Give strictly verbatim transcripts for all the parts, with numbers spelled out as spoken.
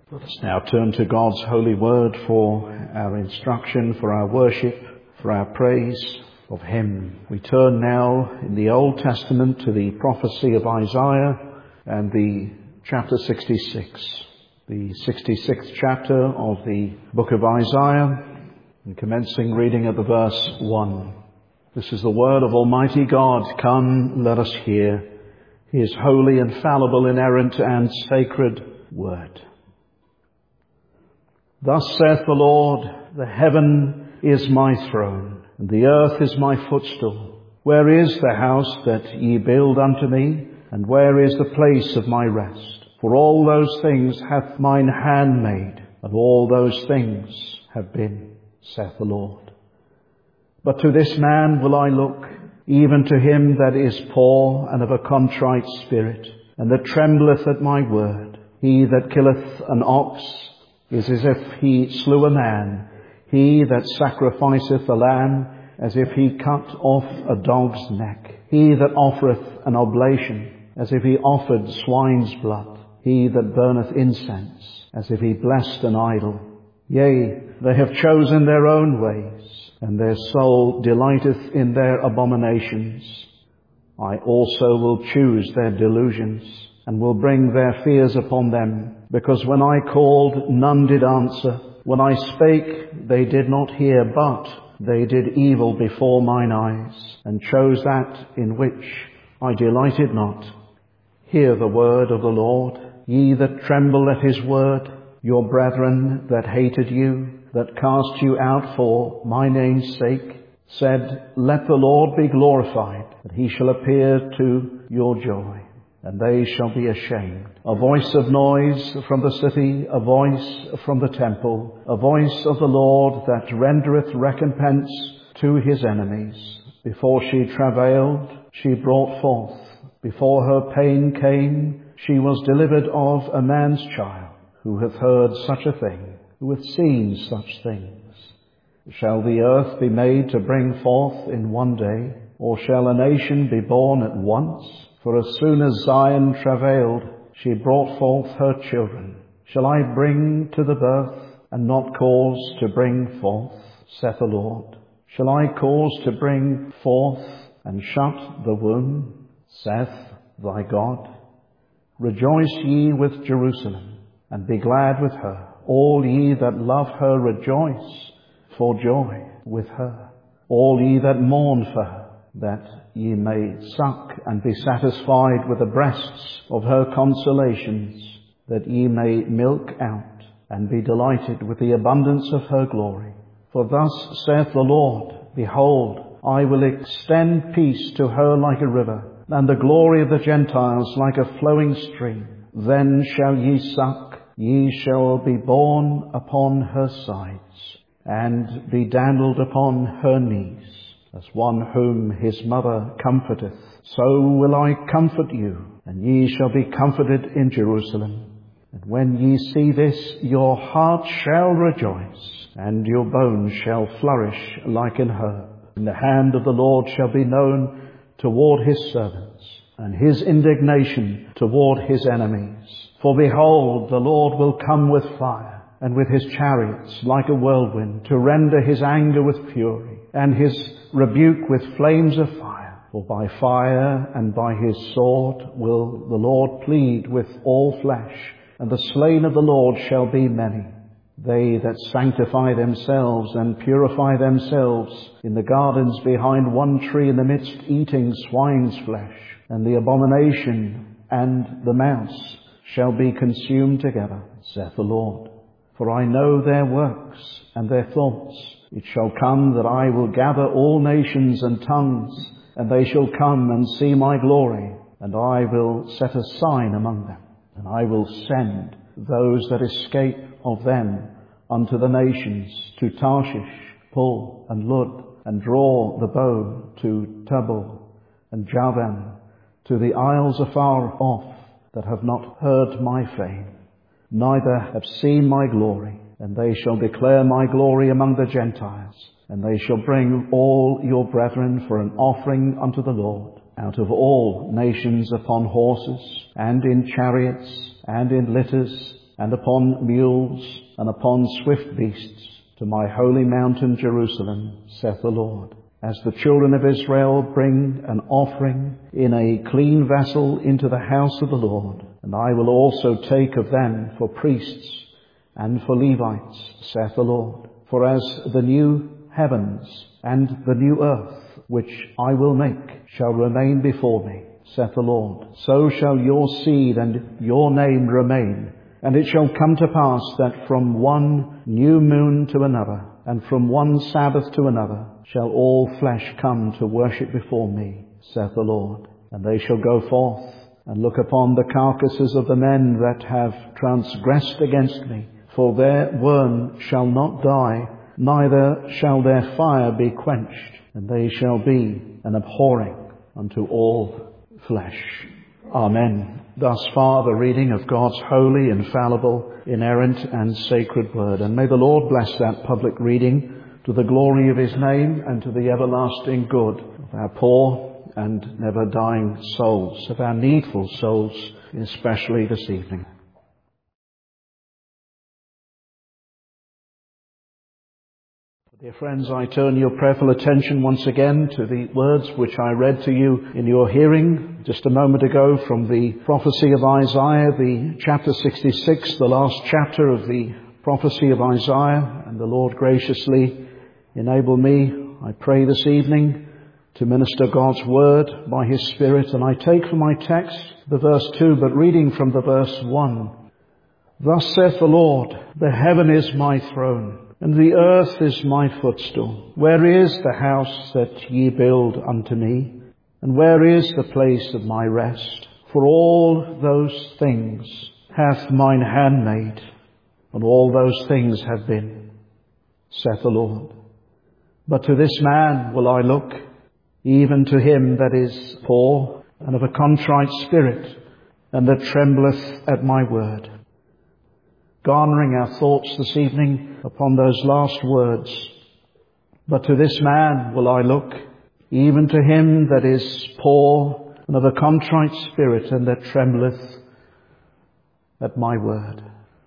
Let us now turn to God's holy word for our instruction, for our worship, for our praise of Him. We turn now in the Old Testament to the prophecy of Isaiah and the chapter sixty-six. The sixty-sixth chapter of the book of Isaiah, and commencing reading at the verse one. This is the word of Almighty God. Come, let us hear His holy, infallible, inerrant, and sacred word. Thus saith the Lord, the heaven is my throne, and the earth is my footstool. Where is the house that ye build unto me? And where is the place of my rest? For all those things hath mine hand made, and all those things have been, saith the Lord. But to this man will I look, even to him that is poor and of a contrite spirit, and that trembleth at my word. He that killeth an ox is as if he slew a man. He that sacrificeth a lamb, as if he cut off a dog's neck. He that offereth an oblation, as if he offered swine's blood. He that burneth incense, as if he blessed an idol. Yea, they have chosen their own ways, and their soul delighteth in their abominations. I also will choose their delusions, and will bring their fears upon them. Because when I called, none did answer. When I spake, they did not hear, but they did evil before mine eyes, and chose that in which I delighted not. Hear the word of the Lord, ye that tremble at his word, your brethren that hated you, that cast you out for my name's sake, said, let the Lord be glorified, that he shall appear to your joy. And they shall be ashamed. A voice of noise from the city, a voice from the temple, a voice of the Lord that rendereth recompense to his enemies. Before she travailed, she brought forth. Before her pain came, she was delivered of a man's child. Who hath heard such a thing? Who hath seen such things? Shall the earth be made to bring forth in one day? Or shall a nation be born at once? For as soon as Zion travailed, she brought forth her children. Shall I bring to the birth, and not cause to bring forth, saith the Lord? Shall I cause to bring forth, and shut the womb, saith thy God? Rejoice ye with Jerusalem, and be glad with her. All ye that love her rejoice for joy with her. All ye that mourn for her, that ye may suck and be satisfied with the breasts of her consolations, that ye may milk out and be delighted with the abundance of her glory. For thus saith the Lord, behold, I will extend peace to her like a river, and the glory of the Gentiles like a flowing stream. Then shall ye suck, ye shall be borne upon her sides, and be dandled upon her knees. As one whom his mother comforteth, so will I comfort you, and ye shall be comforted in Jerusalem. And when ye see this, your heart shall rejoice, and your bones shall flourish like an herb. And the hand of the Lord shall be known toward his servants, and his indignation toward his enemies. For behold, the Lord will come with fire, and with his chariots like a whirlwind, to render his anger with fury, and his rebuke with flames of fire. For by fire and by his sword will the Lord plead with all flesh, and the slain of the Lord shall be many. They that sanctify themselves and purify themselves in the gardens behind one tree in the midst, eating swine's flesh, and the abomination and the mouse shall be consumed together, saith the Lord. For I know their works and their thoughts. It shall come that I will gather all nations and tongues, and they shall come and see my glory, and I will set a sign among them, and I will send those that escape of them unto the nations, to Tarshish, Pul, and Lud, and draw the bow to Tubal and Javan, to the isles afar off, that have not heard my fame, neither have seen my glory. And they shall declare my glory among the Gentiles, and they shall bring all your brethren for an offering unto the Lord, out of all nations upon horses, and in chariots, and in litters, and upon mules, and upon swift beasts, to my holy mountain Jerusalem, saith the Lord. As the children of Israel bring an offering in a clean vessel into the house of the Lord, and I will also take of them for priests and for Levites, saith the Lord. For as the new heavens and the new earth, which I will make, shall remain before me, saith the Lord, so shall your seed and your name remain. And it shall come to pass that from one new moon to another, and from one Sabbath to another, shall all flesh come to worship before me, saith the Lord. And they shall go forth and look upon the carcasses of the men that have transgressed against me. For their worm shall not die, neither shall their fire be quenched, and they shall be an abhorring unto all flesh. Amen. Thus far the reading of God's holy, infallible, inerrant and sacred word. And may the Lord bless that public reading to the glory of his name and to the everlasting good of our poor and never dying souls, of our needful souls, especially this evening. Dear friends, I turn your prayerful attention once again to the words which I read to you in your hearing just a moment ago from the prophecy of Isaiah, the chapter sixty-six, the last chapter of the prophecy of Isaiah. And the Lord graciously enable me, I pray this evening, to minister God's word by his Spirit. And I take for my text the verse two, but reading from the verse one. Thus saith the Lord, the heaven is my throne, and the earth is my footstool. Where is the house that ye build unto me? And where is the place of my rest? For all those things hath mine hand made, and all those things have been, saith the Lord. But to this man will I look, even to him that is poor and of a contrite spirit, and that trembleth at my word. Garnering our thoughts this evening upon those last words. But to this man will I look, even to him that is poor and of a contrite spirit, and that trembleth at my word.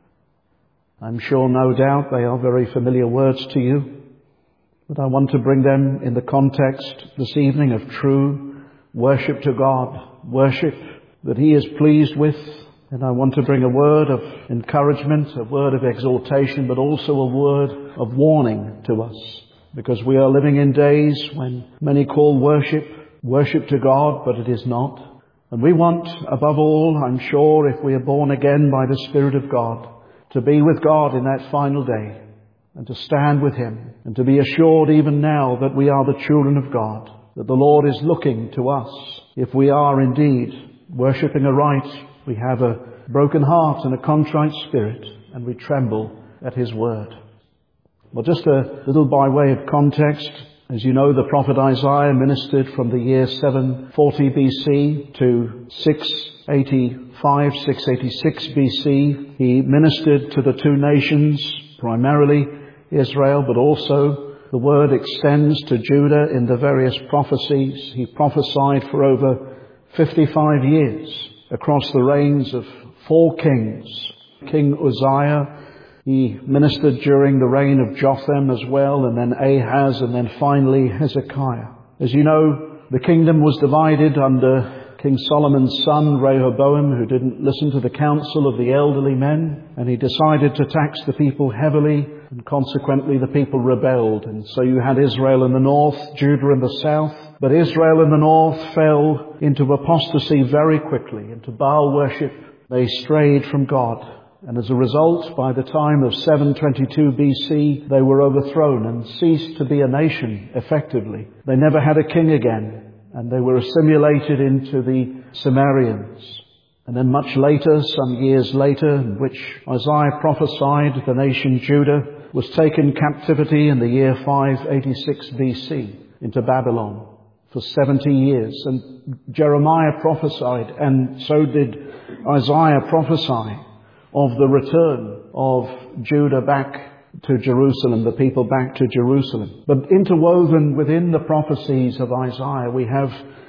I'm sure, no doubt, they are very familiar words to you, but I want to bring them in the context this evening of true worship to God, worship that he is pleased with. And I want to bring a word of encouragement, a word of exhortation, but also a word of warning to us. Because we are living in days when many call worship, worship to God, but it is not. And we want, above all, I'm sure, if we are born again by the Spirit of God, to be with God in that final day, and to stand with him, and to be assured even now that we are the children of God, that the Lord is looking to us. If we are indeed worshipping aright, we have a broken heart and a contrite spirit, and we tremble at his word. Well, just a little by way of context. As you know, the prophet Isaiah ministered from the year seven forty B C to six eighty-five, six eighty-six B C. He ministered to the two nations, primarily Israel, but also the word extends to Judah in the various prophecies. He prophesied for over fifty-five years across the reigns of four kings. King Uzziah, he ministered during the reign of Jotham as well, and then Ahaz, and then finally Hezekiah. As you know, the kingdom was divided under King Solomon's son, Rehoboam, who didn't listen to the counsel of the elderly men, and he decided to tax the people heavily, and consequently the people rebelled. And so you had Israel in the north, Judah in the south. But Israel in the north fell into apostasy very quickly, into Baal worship. They strayed from God. And as a result, by the time of seven twenty-two B C, they were overthrown and ceased to be a nation effectively. They never had a king again, and they were assimilated into the Sumerians. And then much later, some years later, in which Isaiah prophesied, the nation Judah was taken captivity in the year five eighty-six B C into Babylon for seventy years. And Jeremiah prophesied, and so did Isaiah prophesy, of the return of Judah back to Jerusalem, the people back to Jerusalem. But interwoven within the prophecies of Isaiah, we have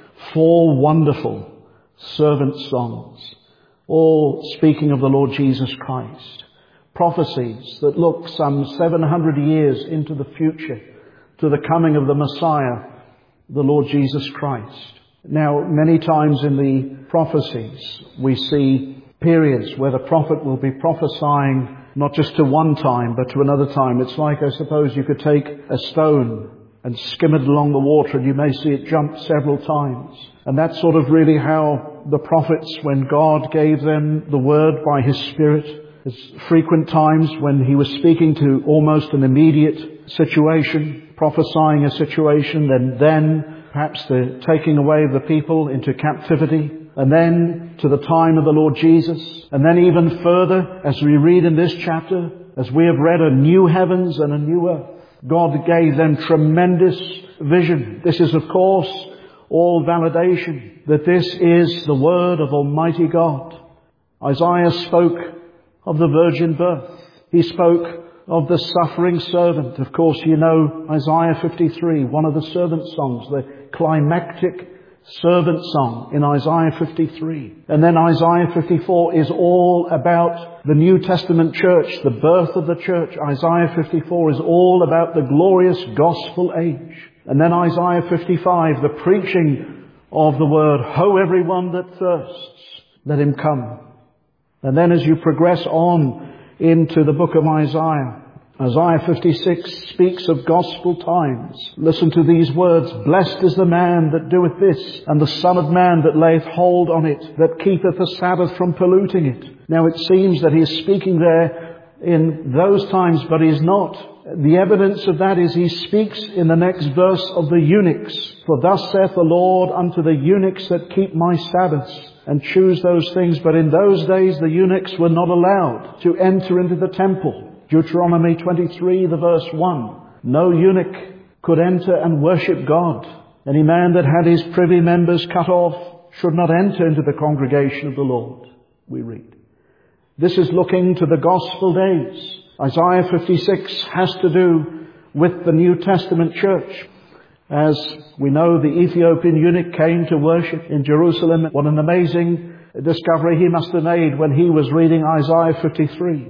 four wonderful servant songs, all speaking of the Lord Jesus Christ. prophecies that look some seven hundred years into the future, to the coming of the Messiah, the Lord Jesus Christ. Now, many times in the prophecies, we see periods where the prophet will be prophesying not just to one time, but to another time. It's like, I suppose, you could take a stone and skim it along the water, and you may see it jump several times. And that's sort of really how the prophets, when God gave them the word by His Spirit, there's frequent times when He was speaking to almost an immediate situation, prophesying a situation, and then perhaps the taking away of the people into captivity, and then to the time of the Lord Jesus, and then even further, as we read in this chapter, as we have read, a new heavens and a new earth. God gave them tremendous vision. This is, of course, all validation that this is the word of Almighty God. Isaiah spoke of the virgin birth. He spoke of the suffering servant. Of course, you know Isaiah fifty-three, one of the servant songs, the climactic servant song in Isaiah fifty-three. And then Isaiah fifty-four is all about the New Testament church, the birth of the church. Isaiah fifty-four is all about the glorious gospel age. And then Isaiah fifty-five, the preaching of the word, "Ho, everyone that thirsts, let him come." And then as you progress on into the book of Isaiah, Isaiah fifty-six speaks of gospel times. Listen to these words: "Blessed is the man that doeth this, and the Son of Man that layeth hold on it, that keepeth the Sabbath from polluting it." Now it seems that he is speaking there in those times, but he is not. The evidence of that is he speaks in the next verse of the eunuchs. "For thus saith the Lord unto the eunuchs that keep my Sabbaths, and choose those things." But in those days the eunuchs were not allowed to enter into the temple. Deuteronomy twenty-three, the verse one. No eunuch could enter and worship God. Any man that had his privy members cut off should not enter into the congregation of the Lord, we read. This is looking to the gospel days. Isaiah fifty-six has to do with the New Testament church. As we know, the Ethiopian eunuch came to worship in Jerusalem. What an amazing discovery he must have made when he was reading Isaiah fifty-three.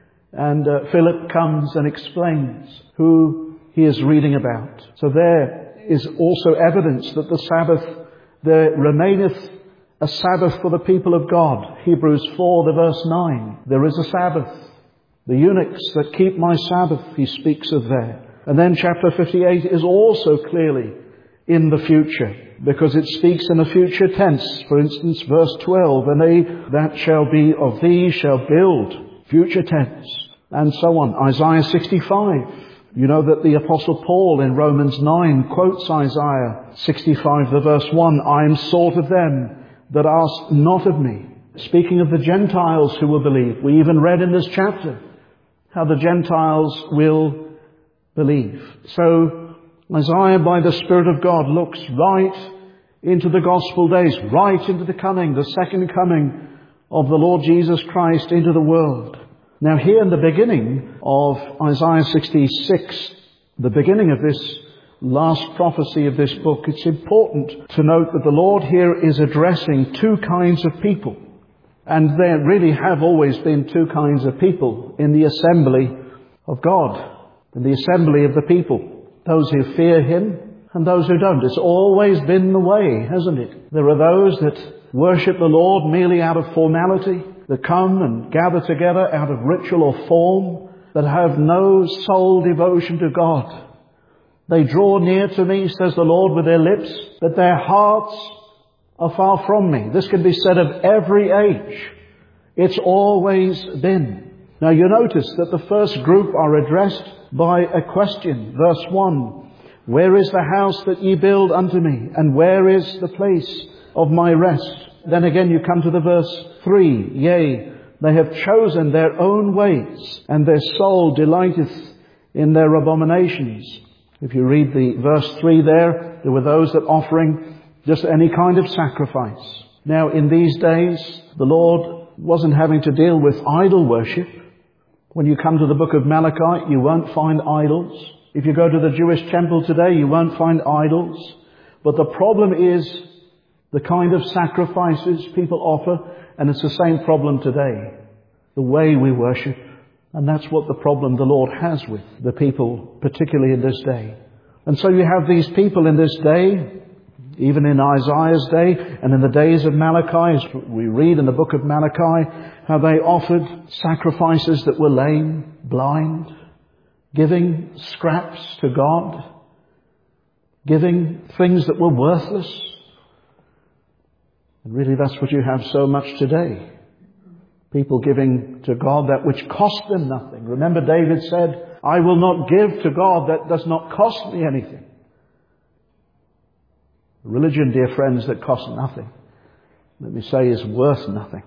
And uh, Philip comes and explains who he is reading about. So there is also evidence that the Sabbath, there remaineth a Sabbath for the people of God. Hebrews four, the verse nine. There is a Sabbath. The eunuchs that keep my Sabbath, he speaks of there. And then chapter fifty-eight is also clearly in the future, because it speaks in the future tense. For instance, verse twelve, "And they that shall be of thee shall build," future tense, and so on. Isaiah sixty-five. You know that the Apostle Paul in Romans nine quotes Isaiah sixty-five, the verse one, "I am sought of them that ask not of me." Speaking of the Gentiles who will believe. We even read in this chapter how the Gentiles will believe. So Isaiah, by the Spirit of God, looks right into the gospel days, right into the coming, the second coming of the Lord Jesus Christ into the world. Now here in the beginning of Isaiah sixty-six, the beginning of this last prophecy of this book, it's important to note that the Lord here is addressing two kinds of people. And there really have always been two kinds of people in the assembly of God, in the assembly of the people. Those who fear Him and those who don't. It's always been the way, hasn't it? There are those that worship the Lord merely out of formality, that come and gather together out of ritual or form, that have no soul devotion to God. They draw near to me, says the Lord, with their lips, but their hearts are far from me. This can be said of every age. It's always been. Now you notice that the first group are addressed by a question. Verse one, "Where is the house that ye build unto me? And where is the place of my rest?" Then again you come to the verse three, "Yea, they have chosen their own ways, and their soul delighteth in their abominations." If you read the verse three there, there were those that offering just any kind of sacrifice. Now in these days, the Lord wasn't having to deal with idol worship. When you come to the book of Malachi, you won't find idols. If you go to the Jewish temple today, you won't find idols. But the problem is the kind of sacrifices people offer, and it's the same problem today. The way we worship, And that's what the problem the Lord has with the people, particularly in this day. And so you have these people in this day, even in Isaiah's day and in the days of Malachi, as we read in the book of Malachi, how they offered sacrifices that were lame, blind, giving scraps to God, giving things that were worthless. And really that's what you have so much today. People giving to God that which cost them nothing. Remember, David said, I will not give to God that does not cost me anything. Religion, dear friends, that costs nothing, let me say, is worth nothing.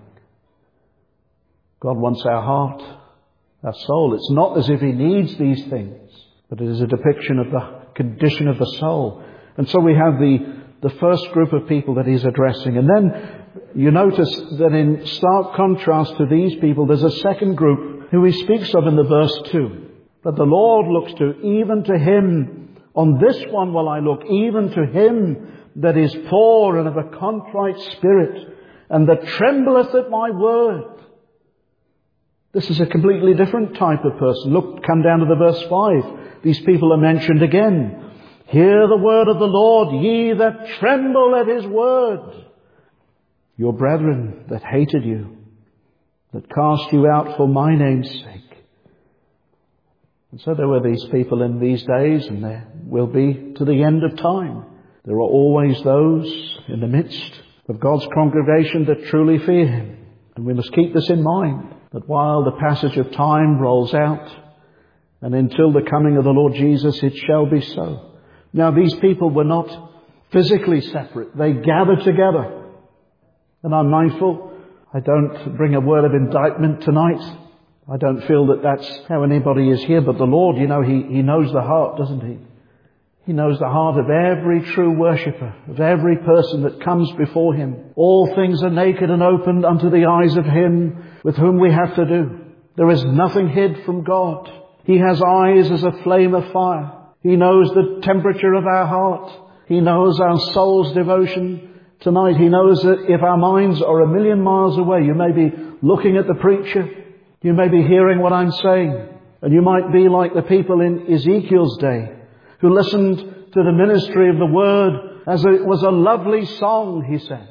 God wants our heart, our soul. It's not as if He needs these things, but it is a depiction of the condition of the soul. And so we have the, the first group of people that He's addressing. And then you notice that in stark contrast to these people, there's a second group who He speaks of in the verse two. That the Lord looks to, even to him, on this one will I look, even to him that is poor and of a contrite spirit, and that trembleth at my word. This is a completely different type of person. Look, come down to the verse five. These people are mentioned again. Hear the word of the Lord, ye that tremble at His word. Your brethren that hated you, that cast you out for my name's sake. And so there were these people in these days, and there will be to the end of time. There are always those in the midst of God's congregation that truly fear Him. And we must keep this in mind, that while the passage of time rolls out, and until the coming of the Lord Jesus, it shall be so. Now, these people were not physically separate. They gathered together. And I'm mindful, I don't bring a word of indictment tonight. I don't feel that that's how anybody is here. But the Lord, you know, He, He knows the heart, doesn't He? He knows the heart of every true worshipper, of every person that comes before Him. All things are naked and opened unto the eyes of Him with whom we have to do. There is nothing hid from God. He has eyes as a flame of fire. He knows the temperature of our heart. He knows our soul's devotion tonight. He knows that if our minds are a million miles away, you may be looking at the preacher. You may be hearing what I'm saying. And you might be like the people in Ezekiel's day, who listened to the ministry of the Word as it was a lovely song, he says.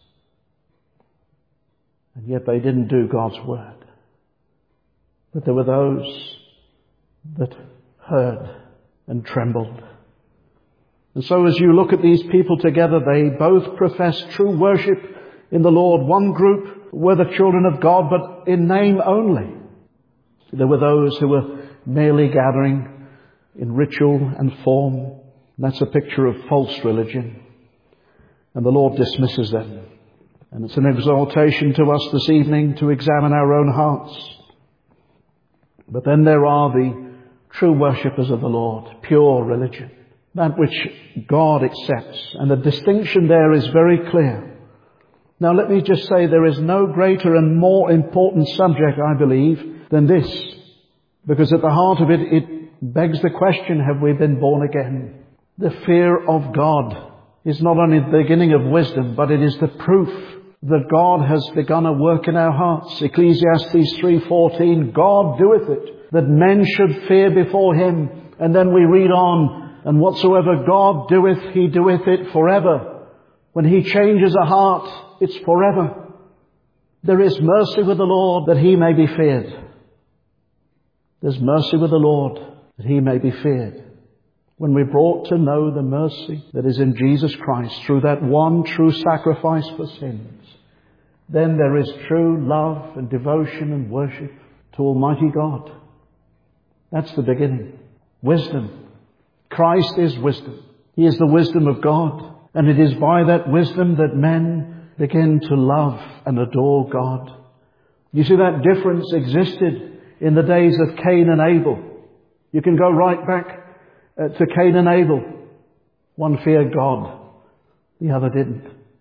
And yet they didn't do God's Word. But there were those that heard and trembled. And so as you look at these people together, they both profess true worship in the Lord. One group were the children of God, but in name only. There were those who were merely gathering in ritual and form. That's a picture of false religion. And the Lord dismisses them. And it's an exhortation to us this evening to examine our own hearts. But then there are the true worshippers of the Lord, pure religion, that which God accepts. And the distinction there is very clear. Now let me just say there is no greater and more important subject, I believe, than this. Because at the heart of it, it begs the question, have we been born again? The fear of God is not only the beginning of wisdom, but it is the proof that God has begun a work in our hearts. Ecclesiastes three fourteen, God doeth it, that men should fear before Him. And then we read on, and whatsoever God doeth, He doeth it forever. When He changes a heart, it's forever. There is mercy with the Lord that He may be feared. There's mercy with the Lord that He may be feared. When we're brought to know the mercy that is in Jesus Christ through that one true sacrifice for sins, then there is true love and devotion and worship to Almighty God. That's the beginning. Wisdom. Christ is wisdom. He is the wisdom of God. And it is by that wisdom that men begin to love and adore God. You see, that difference existed in the days of Cain and Abel. You can go right back uh, to Cain and Abel. One feared God, the other didn't.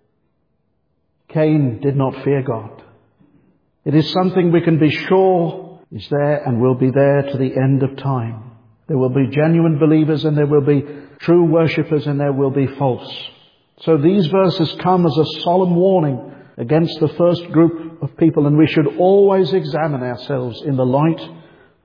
Cain did not fear God. It is something we can be sure is there and will be there to the end of time. There will be genuine believers and there will be true worshippers and there will be false. So these verses come as a solemn warning against the first group of people, and we should always examine ourselves in the light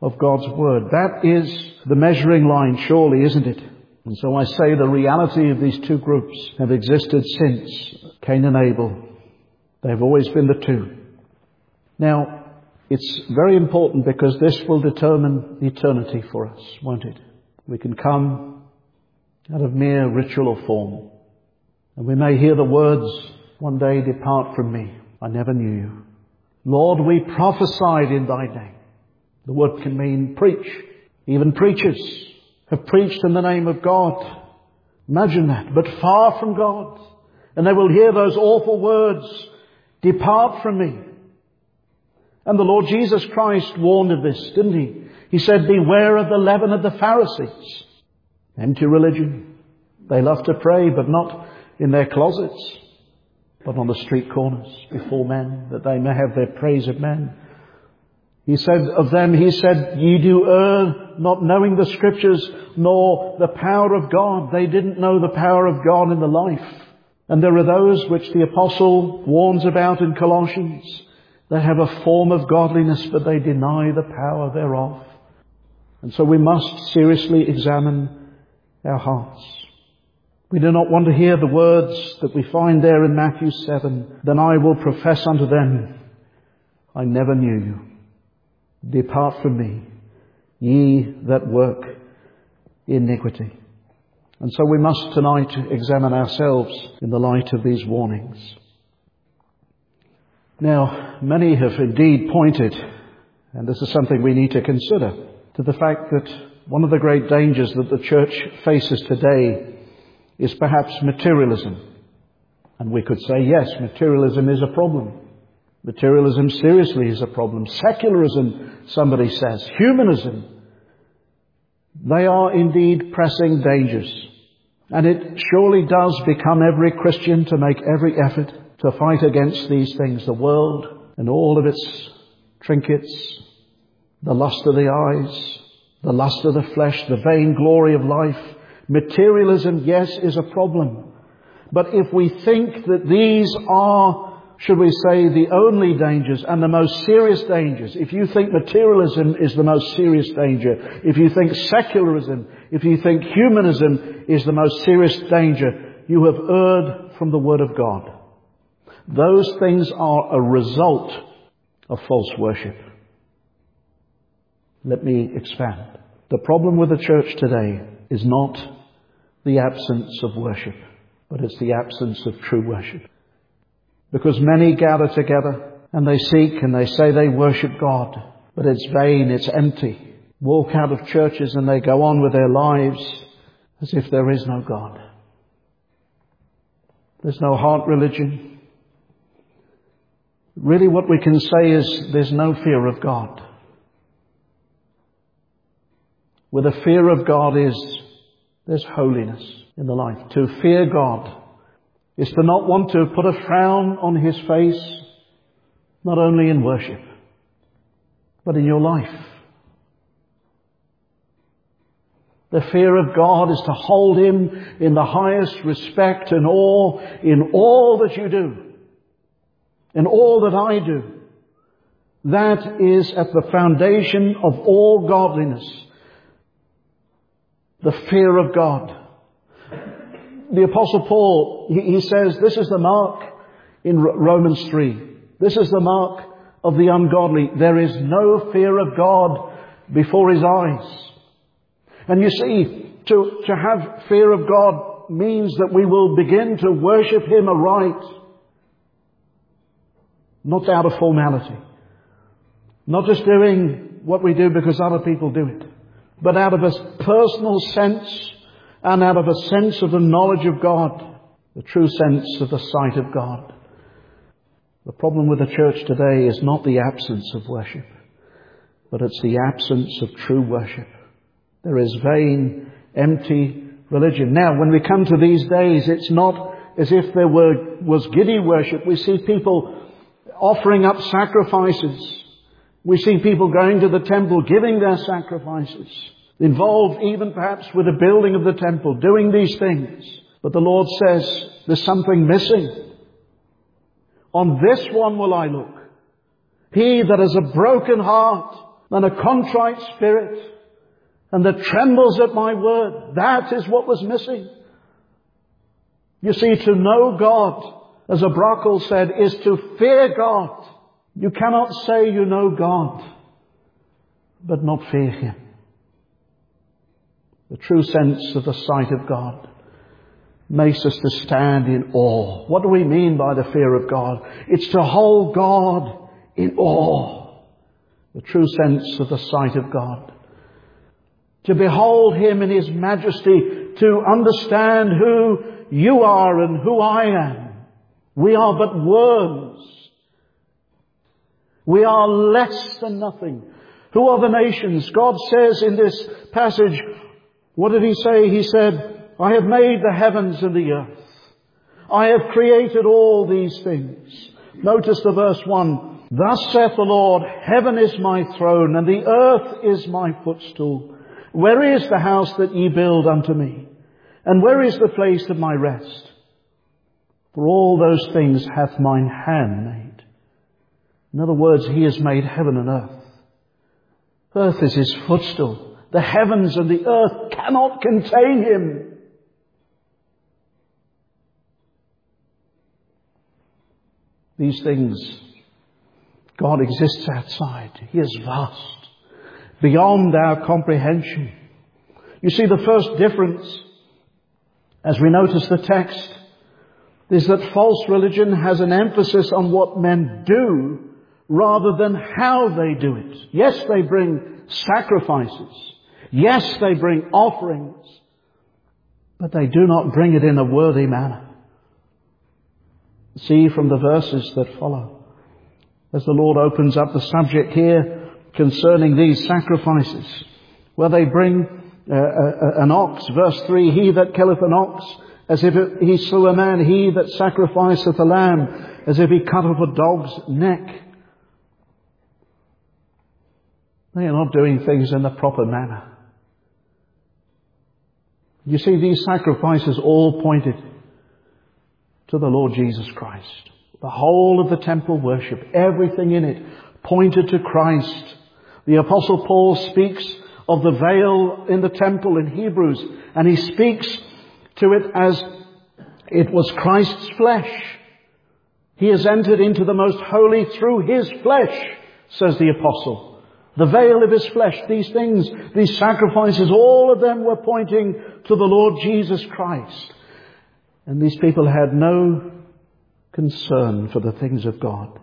of God's Word. That is the measuring line, surely, isn't it? And so I say the reality of these two groups have existed since Cain and Abel. They've always been the two. Now, it's very important because this will determine eternity for us, won't it? We can come out of mere ritual or form, and we may hear the words, one day, depart from me, I never knew you. Lord, we prophesied in thy name. The word can mean preach. Even preachers have preached in the name of God. Imagine that. But far from God. And they will hear those awful words, depart from me. And the Lord Jesus Christ warned of this, didn't he? He said, beware of the leaven of the Pharisees. Empty religion. They love to pray, but not in their closets, but on the street corners before men, that they may have their praise of men. He said of them, he said, ye do err, not knowing the Scriptures, nor the power of God. They didn't know the power of God in the life. And there are those which the apostle warns about in Colossians. They have a form of godliness, but they deny the power thereof. And so we must seriously examine our hearts. We do not want to hear the words that we find there in Matthew seven. Then I will profess unto them, I never knew you. Depart from me, ye that work iniquity. And so we must tonight examine ourselves in the light of these warnings. Now, many have indeed pointed, and this is something we need to consider, to the fact that one of the great dangers that the church faces today is perhaps materialism. And we could say, yes, materialism is a problem. Materialism seriously is a problem. Secularism, somebody says. Humanism. They are indeed pressing dangers. And it surely does become every Christian to make every effort to fight against these things. The world and all of its trinkets, the lust of the eyes, the lust of the flesh, the vain glory of life. Materialism, yes, is a problem. But if we think that these are, should we say, the only dangers and the most serious dangers, if you think materialism is the most serious danger, if you think secularism, if you think humanism is the most serious danger, you have erred from the Word of God. Those things are a result of false worship. Let me expand. The problem with the church today is not the absence of worship, but it's the absence of true worship. Because many gather together and they seek and they say they worship God, but it's vain, it's empty. Walk out of churches and they go on with their lives as if there is no God. There's no heart religion. Really what we can say is there's no fear of God. Where the fear of God is, there's holiness in the life. To fear God is to not want to put a frown on His face, not only in worship, but in your life. The fear of God is to hold Him in the highest respect and awe in all that you do, in all that I do. That is at the foundation of all godliness. The fear of God. The Apostle Paul, he, he says, this is the mark in Romans three. This is the mark of the ungodly. There is no fear of God before His eyes. And you see, to, to have fear of God means that we will begin to worship Him aright. Not out of formality. Not just doing what we do because other people do it. But out of a personal sense and out of a sense of the knowledge of God, the true sense of the sight of God. The problem with the church today is not the absence of worship, but it's the absence of true worship. There is vain, empty religion. Now, when we come to these days, it's not as if there were was giddy worship. We see people offering up sacrifices. We see people going to the temple, giving their sacrifices, involved even perhaps with the building of the temple, doing these things. But the Lord says, there's something missing. On this one will I look. He that has a broken heart and a contrite spirit, and that trembles at my word. That is what was missing. You see, to know God, as Abrakel said, is to fear God. You cannot say you know God, but not fear Him. The true sense of the sight of God makes us to stand in awe. What do we mean by the fear of God? It's to hold God in awe. The true sense of the sight of God. To behold Him in His majesty, to understand who you are and who I am. We are but worms. We are less than nothing. Who are the nations? God says in this passage, what did He say? He said, I have made the heavens and the earth. I have created all these things. Notice the verse one. Thus saith the Lord, heaven is my throne, and the earth is my footstool. Where is the house that ye build unto me? And where is the place of my rest? For all those things hath mine hand made. In other words, He has made heaven and earth. Earth is His footstool. The heavens and the earth cannot contain Him. These things, God exists outside. He is vast, beyond our comprehension. You see, the first difference, as we notice the text, is that false religion has an emphasis on what men do rather than how they do it. Yes, they bring sacrifices. Yes, they bring offerings. But they do not bring it in a worthy manner. See from the verses that follow, as the Lord opens up the subject here concerning these sacrifices, where they bring uh, uh, an ox. Verse three, he that killeth an ox, as if it, he slew a man. He that sacrificeth a lamb, as if he cut off a dog's neck. They are not doing things in the proper manner. You see, these sacrifices all pointed to the Lord Jesus Christ. The whole of the temple worship, everything in it, pointed to Christ. The Apostle Paul speaks of the veil in the temple in Hebrews, and he speaks to it as it was Christ's flesh. He has entered into the most holy through His flesh, says the Apostle. The veil of His flesh, these things, these sacrifices, all of them were pointing to the Lord Jesus Christ. And these people had no concern for the things of God.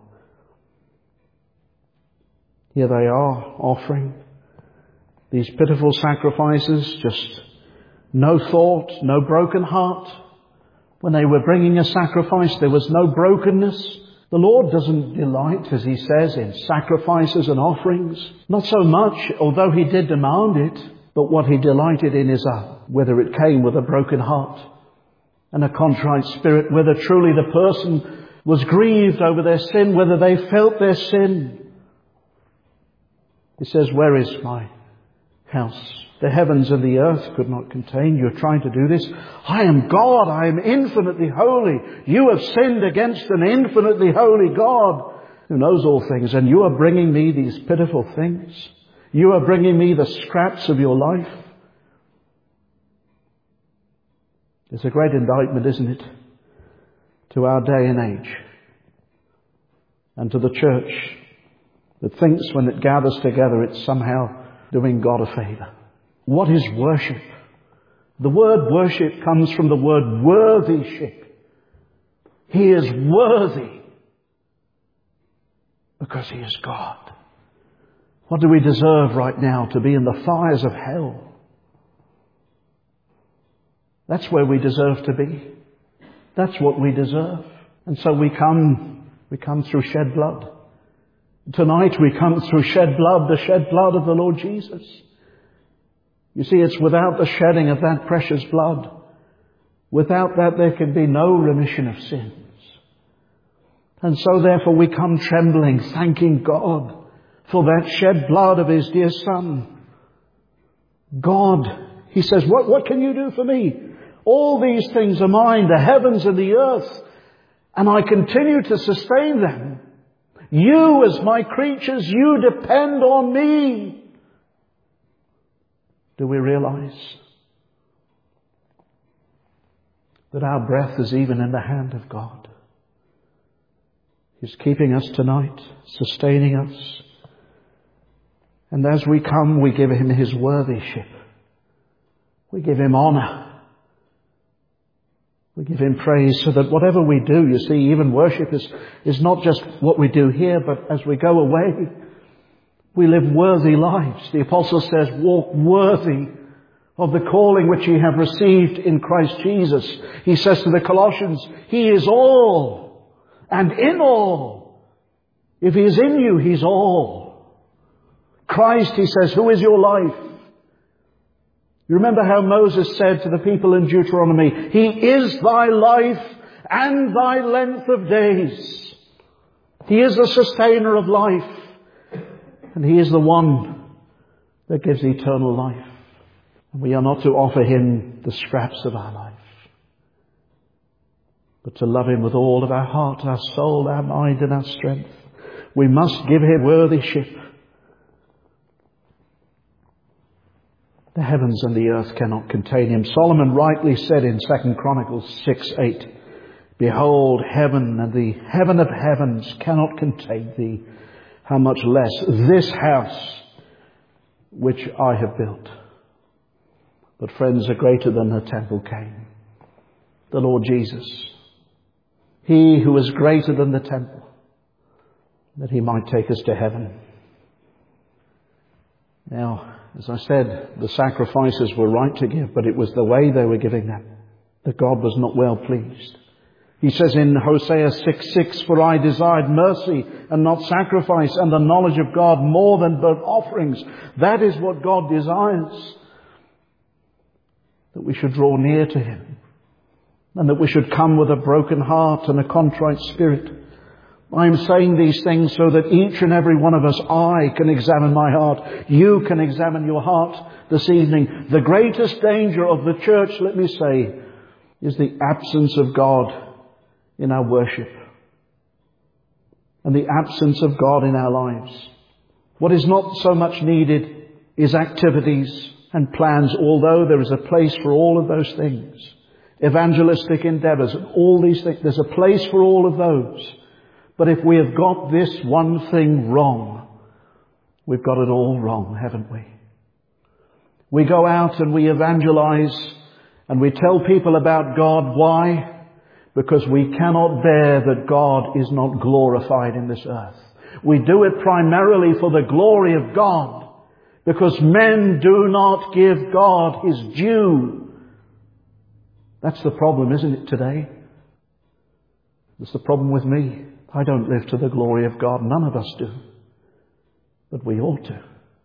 Here they are offering these pitiful sacrifices, just no thought, no broken heart. When they were bringing a sacrifice, there was no brokenness. The Lord doesn't delight, as He says, in sacrifices and offerings. Not so much, although He did demand it, but what He delighted in is a, whether it came with a broken heart and a contrite spirit, whether truly the person was grieved over their sin, whether they felt their sin. He says, where is my house? The heavens and the earth could not contain. You're trying to do this. I am God. I am infinitely holy. You have sinned against an infinitely holy God who knows all things. And you are bringing me these pitiful things. You are bringing me the scraps of your life. It's a great indictment, isn't it, to our day and age and to the church that thinks when it gathers together it's somehow doing God a favour. What is worship? The word worship comes from the word worthyship. He is worthy because He is God. What do we deserve right now? To be in the fires of hell. That's where we deserve to be. That's what we deserve. And so we come, we come through shed blood. Tonight we come through shed blood, the shed blood of the Lord Jesus. You see, it's without the shedding of that precious blood. Without that there can be no remission of sins. And so therefore we come trembling, thanking God for that shed blood of His dear Son. God, He says, what, what can you do for me? All these things are mine, the heavens and the earth, and I continue to sustain them. You, as my creatures, you depend on me. Do we realize that our breath is even in the hand of God? He's keeping us tonight, sustaining us. And as we come, we give him his worthyship. We give him honor. We give him praise, so that whatever we do, you see, even worship is, is not just what we do here, but as we go away, we live worthy lives. The apostle says, walk worthy of the calling which ye have received in Christ Jesus. He says to the Colossians, he is all and in all. If he is in you, he's all. Christ, he says, who is your life? You remember how Moses said to the people in Deuteronomy, he is thy life and thy length of days. He is the sustainer of life. And he is the one that gives eternal life. And we are not to offer him the scraps of our life, but to love him with all of our heart, our soul, our mind and our strength. We must give him worthyship. The heavens and the earth cannot contain him. Solomon rightly said in Second Chronicles six eight, behold, heaven and the heaven of heavens cannot contain thee. How much less this house which I have built. But friends, are greater than the temple came. The Lord Jesus. He who is greater than the temple, that he might take us to heaven. Now, as I said, the sacrifices were right to give, but it was the way they were giving them that God was not well pleased. He says in Hosea six six, for I desired mercy and not sacrifice, and the knowledge of God more than burnt offerings. That is what God desires. That we should draw near to him, and that we should come with a broken heart and a contrite spirit. I am saying these things so that each and every one of us, I can examine my heart. You can examine your heart this evening. The greatest danger of the church, let me say, is the absence of God in our worship and the absence of God in our lives. What is not so much needed is activities and plans, although there is a place for all of those things. Evangelistic endeavors, all these things. There's a place for all of those. But if we have got this one thing wrong, we've got it all wrong, haven't we? We go out and we evangelize and we tell people about God. Why? Because we cannot bear that God is not glorified in this earth. We do it primarily for the glory of God, because men do not give God his due. That's the problem, isn't it, today? That's the problem with me. I don't live to the glory of God. None of us do. But we ought to.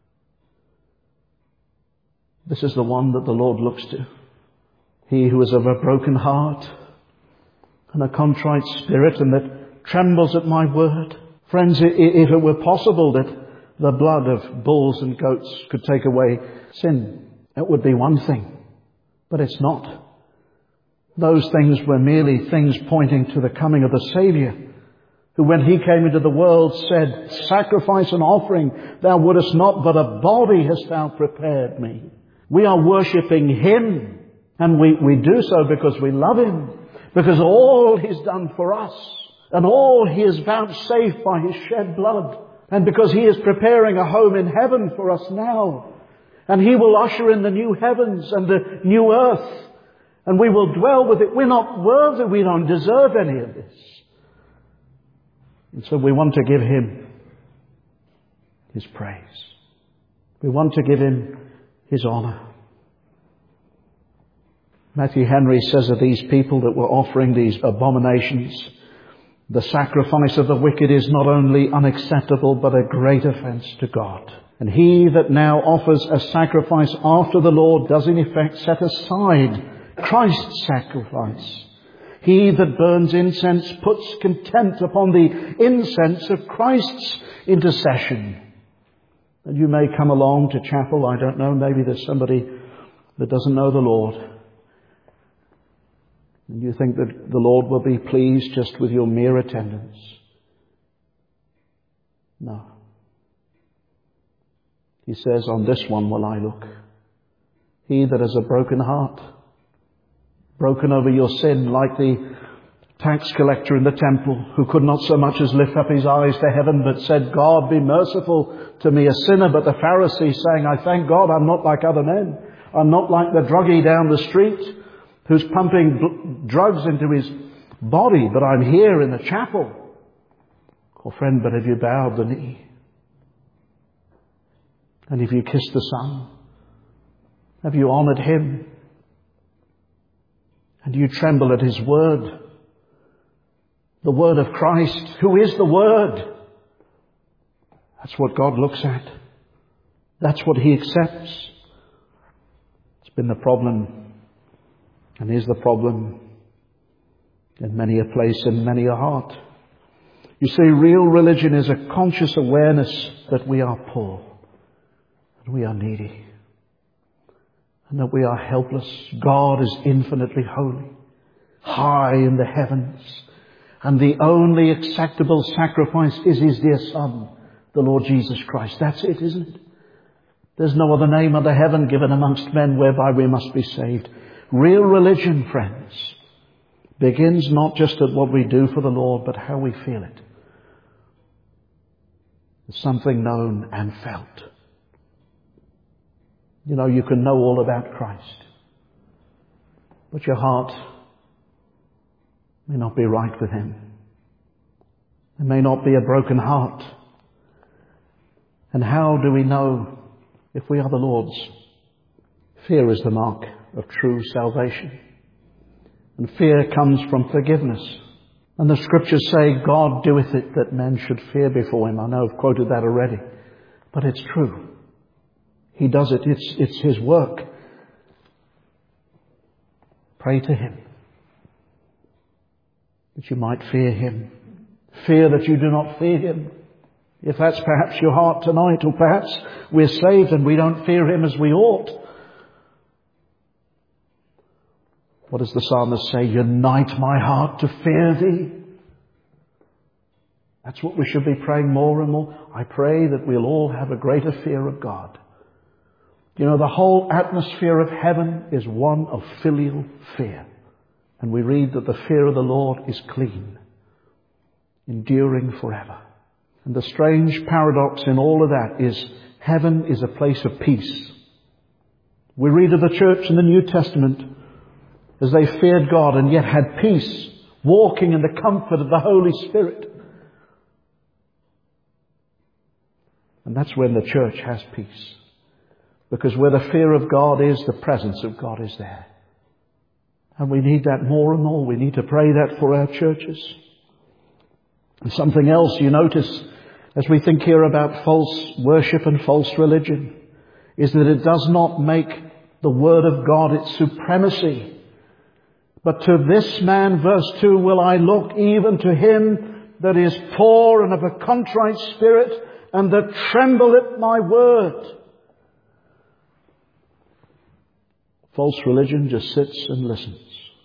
This is the one that the Lord looks to. He who is of a broken heart and a contrite spirit, and that trembles at my word. Friends, if it were possible that the blood of bulls and goats could take away sin, it would be one thing. But it's not. Those things were merely things pointing to the coming of the Saviour, who when he came into the world said, sacrifice and offering thou wouldest not, but a body hast thou prepared me. We are worshipping him, and we, we do so because we love him, because all he's done for us, and all he has vouchsafed by his shed blood, and because he is preparing a home in heaven for us now, and he will usher in the new heavens and the new earth, and we will dwell with it. We're not worthy, we don't deserve any of this. And so we want to give him his praise. We want to give him his honour. Matthew Henry says of these people that were offering these abominations, the sacrifice of the wicked is not only unacceptable, but a great offence to God. And he that now offers a sacrifice after the Lord does in effect set aside Christ's sacrifice. He that burns incense puts contempt upon the incense of Christ's intercession. And you may come along to chapel, I don't know, maybe there's somebody that doesn't know the Lord. And you think that the Lord will be pleased just with your mere attendance. No. He says, on this one will I look. He that has a broken heart, broken over your sin, like the tax collector in the temple, who could not so much as lift up his eyes to heaven, but said, God, be merciful to me, a sinner. But the Pharisee saying, I thank God I'm not like other men. I'm not like the druggie down the street who's pumping bl- drugs into his body, but I'm here in the chapel. Oh friend, but have you bowed the knee? And have you kissed the Son? Have you honoured Him? And do you tremble at His word? The word of Christ, who is the Word. That's what God looks at. That's what He accepts. It's been the problem, and is the problem, in many a place, in many a heart. You see, real religion is a conscious awareness that we are poor, that we are needy, and that we are helpless. God is infinitely holy, high in the heavens. And the only acceptable sacrifice is His dear Son, the Lord Jesus Christ. That's it, isn't it? There's no other name under heaven given amongst men whereby we must be saved. Real religion, friends, begins not just at what we do for the Lord, but how we feel it. It's something known and felt. You know, you can know all about Christ, but your heart may not be right with Him. There may not be a broken heart. And how do we know if we are the Lord's? Fear is the mark of true salvation. And fear comes from forgiveness. And the Scriptures say, God doeth it that men should fear before Him. I know I've quoted that already, but it's true. He does it. It's, it's His work. Pray to Him that you might fear Him. Fear that you do not fear Him. If that's perhaps your heart tonight, or perhaps we're saved and we don't fear Him as we ought. What does the psalmist say? Unite my heart to fear Thee. That's what we should be praying more and more. I pray that we'll all have a greater fear of God. You know, the whole atmosphere of heaven is one of filial fear. And we read that the fear of the Lord is clean, enduring forever. And the strange paradox in all of that is heaven is a place of peace. We read of the church in the New Testament as they feared God and yet had peace, walking in the comfort of the Holy Spirit. And that's when the church has peace. Because where the fear of God is, the presence of God is there. And we need that more and more. We need to pray that for our churches. And something else you notice as we think here about false worship and false religion is that it does not make the Word of God its supremacy. But to this man, verse two, will I look, even to him that is poor and of a contrite spirit, and that tremble at my word. False religion just sits and listens.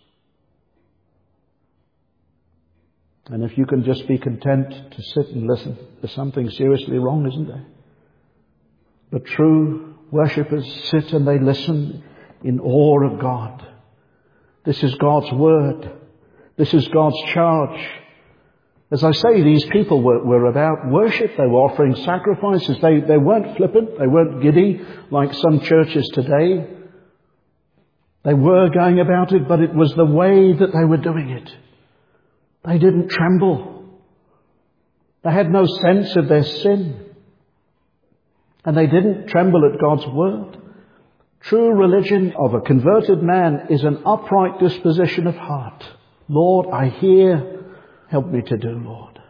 And if you can just be content to sit and listen, there's something seriously wrong, isn't there? But true worshippers sit and they listen in awe of God. This is God's word. This is God's charge. As I say, these people were, were about worship. They were offering sacrifices. They, they weren't flippant. They weren't giddy like some churches today. They were going about it, but it was the way that they were doing it. They didn't tremble. They had no sense of their sin. And they didn't tremble at God's word. True religion of a converted man is an upright disposition of heart. Lord, I hear. Help me to do, Lord.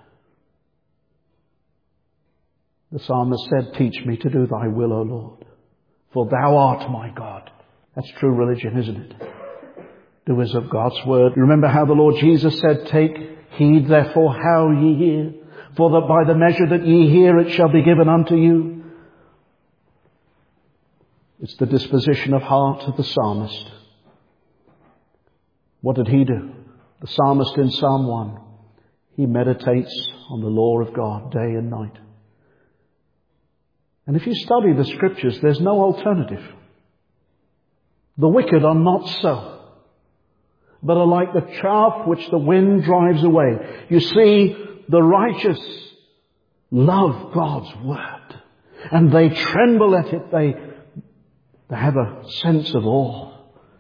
The psalmist said, teach me to do thy will, O Lord, for thou art my God. That's true religion, isn't it? Doers of God's word. Remember how the Lord Jesus said, take heed therefore how ye hear, for that by the measure that ye hear it shall be given unto you. It's the disposition of heart of the psalmist. What did he do? The psalmist in Psalm one, he meditates on the law of God day and night. And if you study the Scriptures, there's no alternative. The wicked are not so, but are like the chaff which the wind drives away. You see, the righteous love God's word, and they tremble at it. They, they have a sense of awe.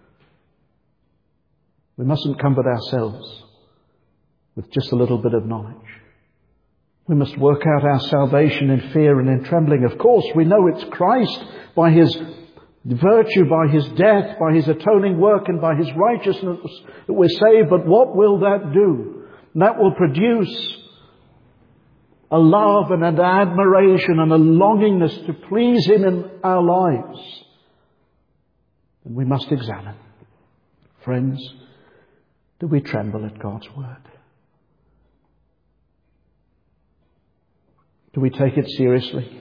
We mustn't comfort ourselves with just a little bit of knowledge. We must work out our salvation in fear and in trembling. Of course, we know it's Christ by His virtue, by His death, by His atoning work, and by His righteousness that we're saved. But what will that do? That will produce a love and an admiration and a longingness to please Him in our lives. And we must examine. Friends, do we tremble at God's word? Do we take it seriously?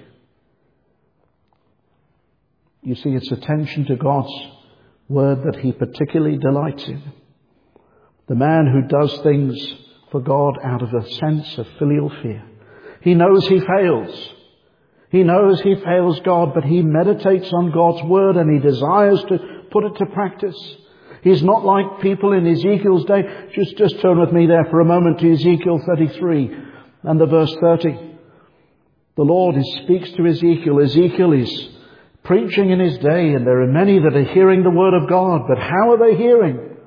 You see, it's attention to God's word that He particularly delights in. The man who does things for God out of a sense of filial fear. He knows he fails. He knows he fails God, but he meditates on God's word and he desires to put it to practice. He's not like people in Ezekiel's day. Just, just turn with me there for a moment to Ezekiel thirty-three and the verse thirty. The Lord speaks to Ezekiel. Ezekiel is preaching in his day, and there are many that are hearing the word of God. But how are they hearing?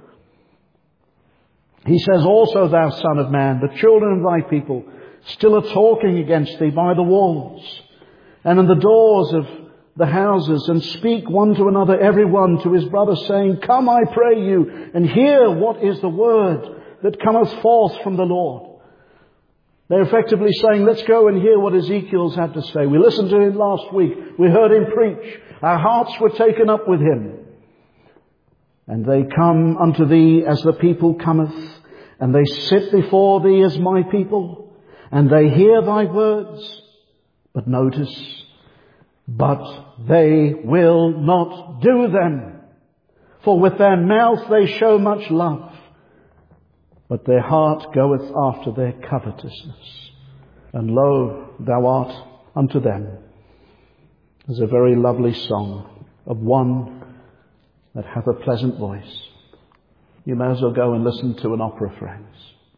He says, also, thou son of man, the children of thy people still are talking against thee by the walls and in the doors of the houses, and speak one to another, every one to his brother, saying, come, I pray you, and hear what is the word that cometh forth from the Lord. They're effectively saying, let's go and hear what Ezekiel's had to say. We listened to him last week. We heard him preach. Our hearts were taken up with him. And they come unto thee as the people cometh, and they sit before thee as my people, and they hear thy words. But notice, but they will not do them. For with their mouth they show much love, but their heart goeth after their covetousness. And lo, thou art unto them as a very lovely song of one that hath a pleasant voice. You may as well go and listen to an opera, friends.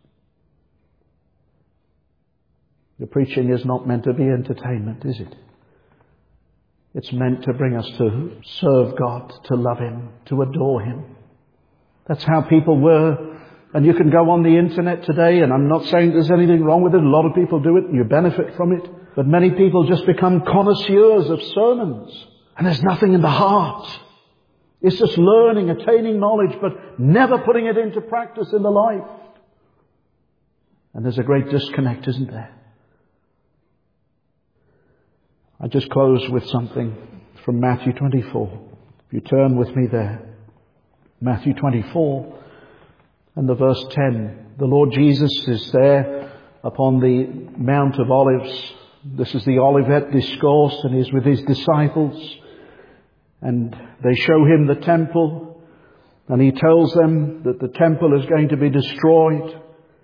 The preaching is not meant to be entertainment, is it? It's meant to bring us to serve God, to love Him, to adore Him. That's how people were. And you can go on the internet today, and I'm not saying there's anything wrong with it. A lot of people do it, and you benefit from it. But many people just become connoisseurs of sermons. And there's nothing in the heart. It's just learning, attaining knowledge, but never putting it into practice in the life. And there's a great disconnect, isn't there? I just close with something from Matthew twenty-four. If you turn with me there. Matthew twenty-four and the verse ten. The Lord Jesus is there upon the Mount of Olives. This is the Olivet Discourse, and He's with His disciples. And they show Him the temple, and He tells them that the temple is going to be destroyed.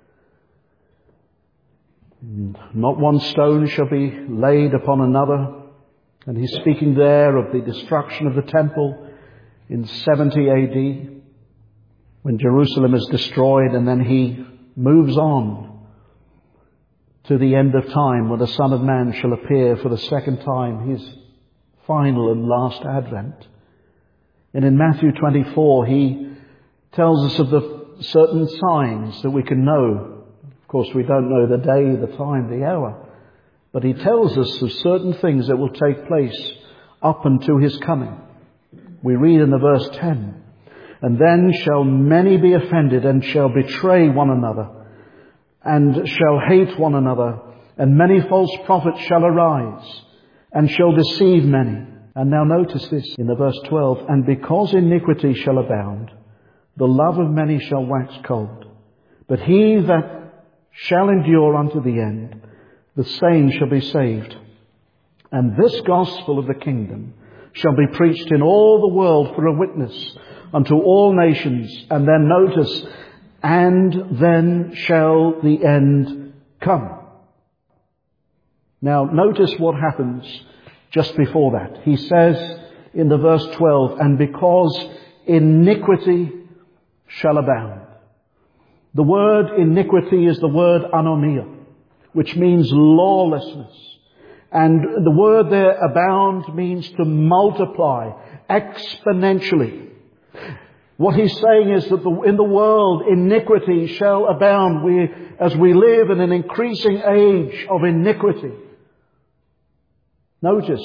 Not one stone shall be laid upon another. And He's speaking there of the destruction of the temple in seventy A D, when Jerusalem is destroyed, and then He moves on to the end of time, when the Son of Man shall appear for the second time, His final and last advent. And in Matthew twenty-four, He tells us of the certain signs that we can know. Of course, we don't know the day, the time, the hour. But He tells us of certain things that will take place up unto His coming. We read in the verse ten, and then shall many be offended, and shall betray one another, and shall hate one another, and many false prophets shall arise, and shall deceive many. And now notice this in the verse twelve, and because iniquity shall abound, the love of many shall wax cold. But he that shall endure unto the end, the same shall be saved. And this gospel of the kingdom shall be preached in all the world for a witness unto all nations. And then notice, and then shall the end come. Now notice what happens just before that. He says in the verse twelve, and because iniquity shall abound. The word iniquity is the word anomia, which means lawlessness. And the word there, abound, means to multiply exponentially. What he's saying is that the, in the world, iniquity shall abound. We, as we live in an increasing age of iniquity. Notice,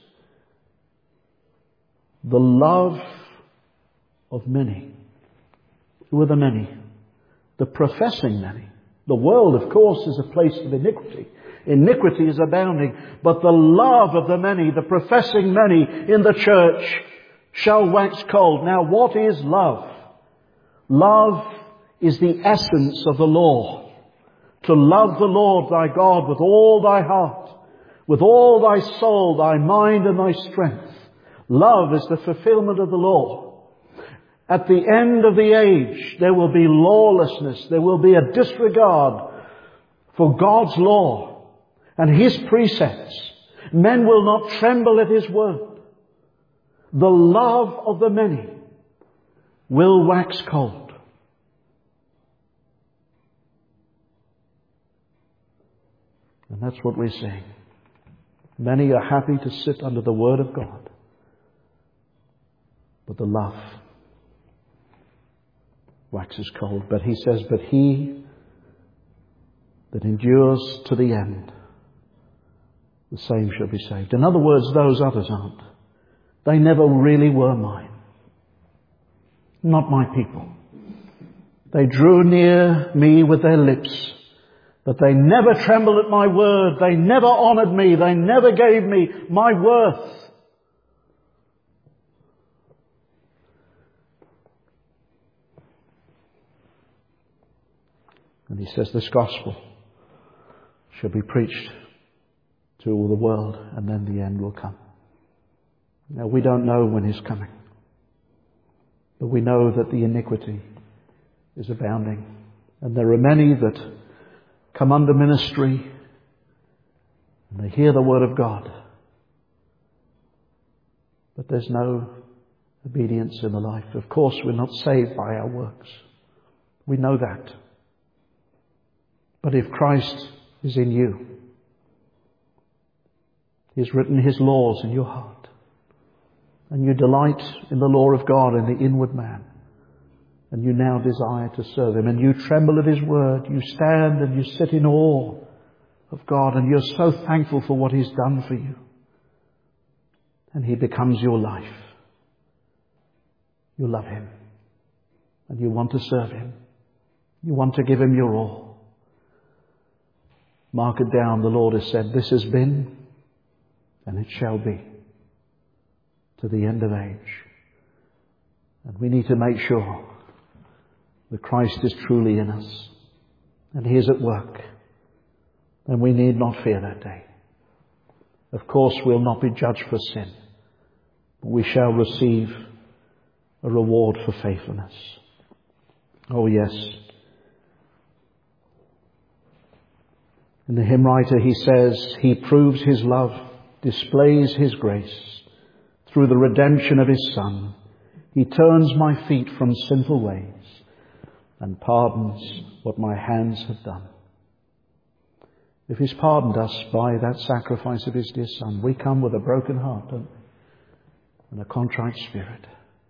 the love of many. Who are the many? The professing many. The world, of course, is a place of iniquity. Iniquity is abounding. But the love of the many, the professing many in the church, shall wax cold. Now, what is love? Love is the essence of the law. To love the Lord thy God with all thy heart, with all thy soul, thy mind and thy strength. Love is the fulfillment of the law. At the end of the age, there will be lawlessness. There will be a disregard for God's law and His precepts. Men will not tremble at His word. The love of the many will wax cold. And that's what we're seeing. Many are happy to sit under the Word of God. But the love waxes cold. But he says, but he that endures to the end, the same shall be saved. In other words, those others aren't. They never really were mine. Not my people. They drew near me with their lips, but they never trembled at my word. They never honored me. They never gave me my worth. And he says this gospel shall be preached to all the world, and then the end will come. Now, we don't know when He's coming, but we know that the iniquity is abounding. And there are many that come under ministry and they hear the Word of God, but there's no obedience in the life. Of course, we're not saved by our works. We know that. But if Christ is in you, He's written His laws in your heart, and you delight in the law of God in the inward man, and you now desire to serve Him, and you tremble at His word, you stand and you sit in awe of God, and you're so thankful for what He's done for you, and He becomes your life. You love Him, and you want to serve Him. You want to give Him your all. Mark it down. The Lord has said, this has been, and it shall be, to the end of age. And we need to make sure that Christ is truly in us, and He is at work, and we need not fear that day. Of course, we'll not be judged for sin, but we shall receive a reward for faithfulness. Oh yes. In the hymn writer, he says, He proves His love, displays His grace through the redemption of His Son. He turns my feet from sinful ways and pardons what my hands have done. If He's pardoned us by that sacrifice of His dear Son, we come with a broken heart, don't we? And a contrite spirit.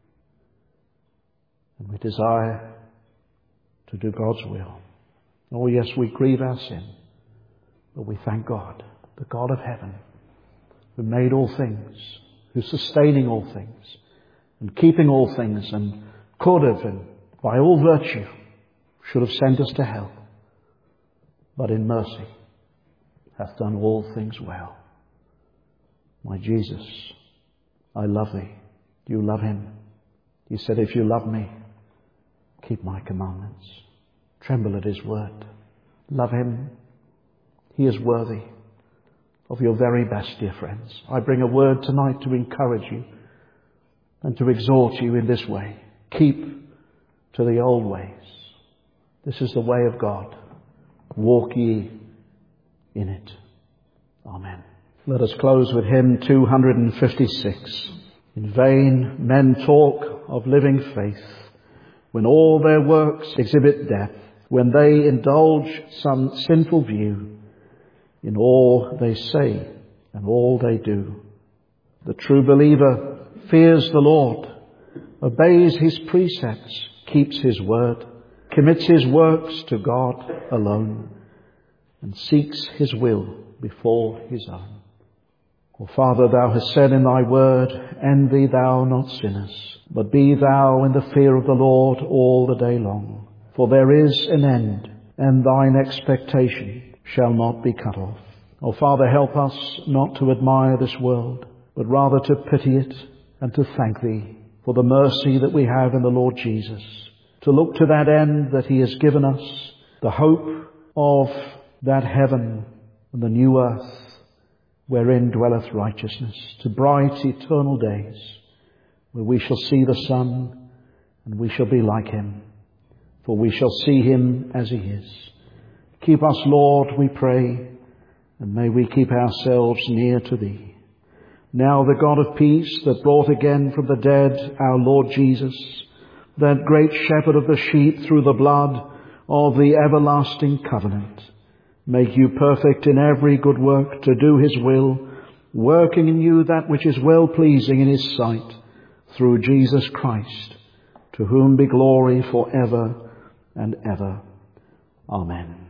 And we desire to do God's will. Oh yes, we grieve our sin, but we thank God, the God of heaven, who made all things, who's sustaining all things, and keeping all things, and could have, and by all virtue, should have sent us to hell, but in mercy hath done all things well. My Jesus, I love Thee. Do you love Him? He said, if you love me, keep my commandments. Tremble at His word. Love Him. He is worthy of your very best, dear friends. I bring a word tonight to encourage you and to exhort you in this way. Keep to the old ways. This is the way of God. Walk ye in it. Amen. Let us close with hymn two hundred fifty-six. In vain men talk of living faith, when all their works exhibit death, when they indulge some sinful view in all they say and all they do. The true believer fears the Lord, obeys his precepts, keeps his word, commits his works to God alone, and seeks his will before his own. O Father, thou hast said in thy word, envy thou not sinners, but be thou in the fear of the Lord all the day long. For there is an end, and thine expectation shall not be cut off. O Father, help us not to admire this world, but rather to pity it and to thank thee for the mercy that we have in the Lord Jesus, to look to that end that he has given us, the hope of that heaven and the new earth wherein dwelleth righteousness, to bright eternal days where we shall see the Son and we shall be like him, for we shall see him as he is. Keep us, Lord, we pray, and may we keep ourselves near to thee. Now the God of peace that brought again from the dead our Lord Jesus, that great shepherd of the sheep through the blood of the everlasting covenant, make you perfect in every good work to do his will, working in you that which is well-pleasing in his sight, through Jesus Christ, to whom be glory for ever and ever. Amen.